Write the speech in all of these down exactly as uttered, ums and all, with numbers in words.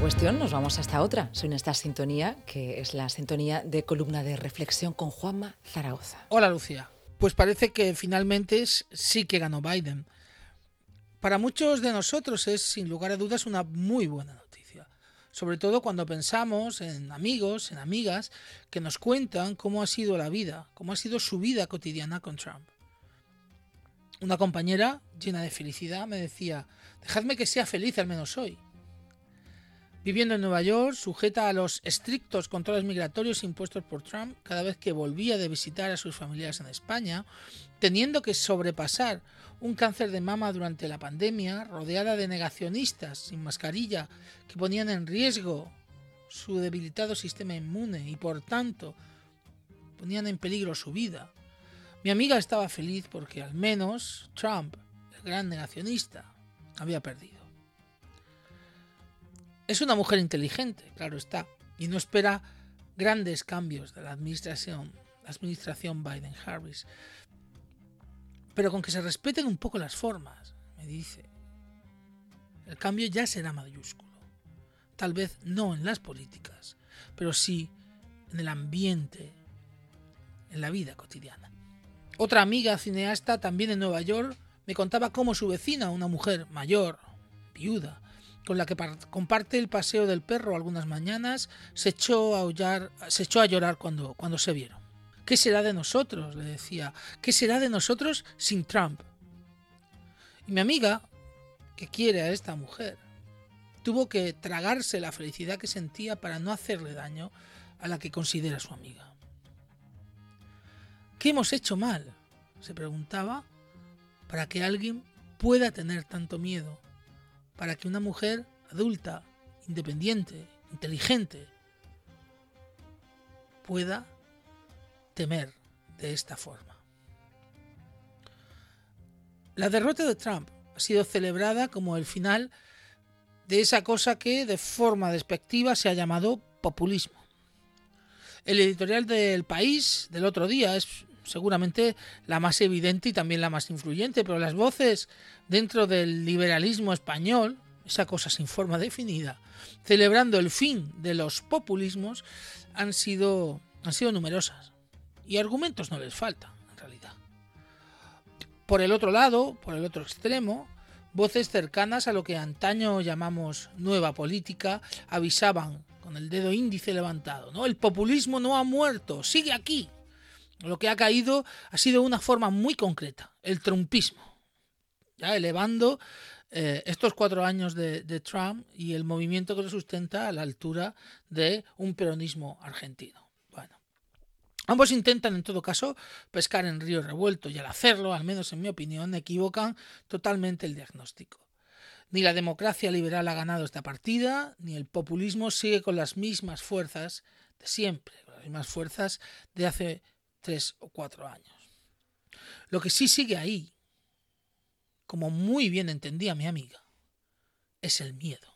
cuestión nos vamos hasta otra. Soy en esta sintonía, que es la sintonía de columna de reflexión con Juanma Zaragoza. Hola, Lucía. Pues parece que finalmente sí que ganó Biden. Para muchos de nosotros es, sin lugar a dudas, una muy buena noticia. Sobre todo cuando pensamos en amigos, en amigas, que nos cuentan cómo ha sido la vida, cómo ha sido su vida cotidiana con Trump. Una compañera, llena de felicidad, me decía: dejadme que sea feliz al menos hoy. Viviendo en Nueva York, sujeta a los estrictos controles migratorios impuestos por Trump cada vez que volvía de visitar a sus familiares en España, teniendo que sobrepasar un cáncer de mama durante la pandemia, rodeada de negacionistas sin mascarilla que ponían en riesgo su debilitado sistema inmune y, por tanto, ponían en peligro su vida. Mi amiga estaba feliz porque al menos Trump, el gran negacionista, había perdido. Es una mujer inteligente, claro está, y no espera grandes cambios de la administración, la administración Biden-Harris. Pero con que se respeten un poco las formas, me dice, el cambio ya será mayúsculo. Tal vez no en las políticas, pero sí en el ambiente, en la vida cotidiana. Otra amiga cineasta, también en Nueva York, me contaba cómo su vecina, una mujer mayor, viuda, con la que comparte el paseo del perro algunas mañanas, se echó a aullar, se echó a llorar cuando, cuando se vieron. ¿Qué será de nosotros?, le decía. ¿Qué será de nosotros sin Trump? Y mi amiga, que quiere a esta mujer, tuvo que tragarse la felicidad que sentía para no hacerle daño a la que considera su amiga. ¿Qué hemos hecho mal?, se preguntaba, para que alguien pueda tener tanto miedo, para que una mujer adulta, independiente, inteligente, pueda temer de esta forma. La derrota de Trump ha sido celebrada como el final de esa cosa que de forma despectiva se ha llamado populismo. El editorial del País del otro día es seguramente la más evidente y también la más influyente, pero las voces dentro del liberalismo español, esa cosa sin forma definida, celebrando el fin de los populismos, han sido, han sido numerosas. Y argumentos no les faltan, en realidad. Por el otro lado, por el otro extremo, voces cercanas a lo que antaño llamamos nueva política avisaban con el dedo índice levantado, ¿no? El populismo no ha muerto, sigue aquí. Lo que ha caído ha sido una forma muy concreta, el trumpismo, ya elevando eh, estos cuatro años de, de Trump y el movimiento que lo sustenta a la altura de un peronismo argentino. Bueno, ambos intentan en todo caso pescar en río revuelto y al hacerlo, al menos en mi opinión, equivocan totalmente el diagnóstico. Ni la democracia liberal ha ganado esta partida, ni el populismo sigue con las mismas fuerzas de siempre, con las mismas fuerzas de hace tres o cuatro años. Lo que sí sigue ahí, como muy bien entendía mi amiga, es el miedo.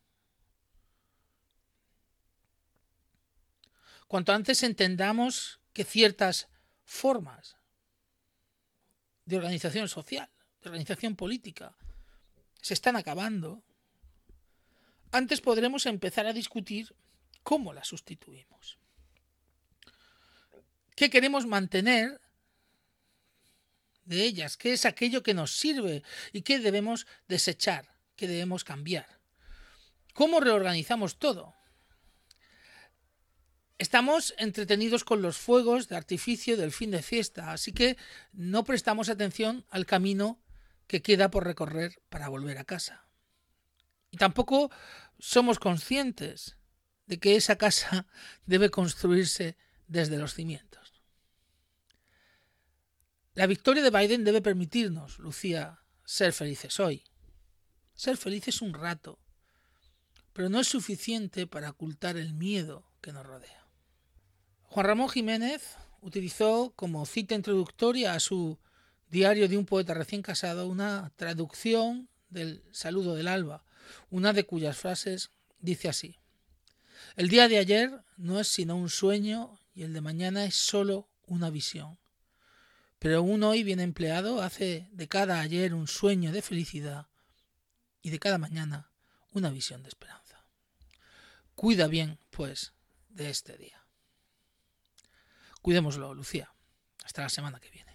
Cuanto antes entendamos que ciertas formas de organización social, de organización política, se están acabando, antes podremos empezar a discutir cómo las sustituimos. ¿Qué queremos mantener de ellas? ¿Qué es aquello que nos sirve y qué debemos desechar, qué debemos cambiar? ¿Cómo reorganizamos todo? Estamos entretenidos con los fuegos de artificio del fin de fiesta, así que no prestamos atención al camino que queda por recorrer para volver a casa. Y tampoco somos conscientes de que esa casa debe construirse desde los cimientos. La victoria de Biden debe permitirnos, Lucía, ser felices hoy. Ser felices un rato, pero no es suficiente para ocultar el miedo que nos rodea. Juan Ramón Jiménez utilizó como cita introductoria a su Diario de un poeta recién casado una traducción del Saludo del Alba, una de cuyas frases dice así: el día de ayer no es sino un sueño y el de mañana es solo una visión. Pero un hoy bien empleado hace de cada ayer un sueño de felicidad y de cada mañana una visión de esperanza. Cuida bien, pues, de este día. Cuidémoslo, Lucía. Hasta la semana que viene.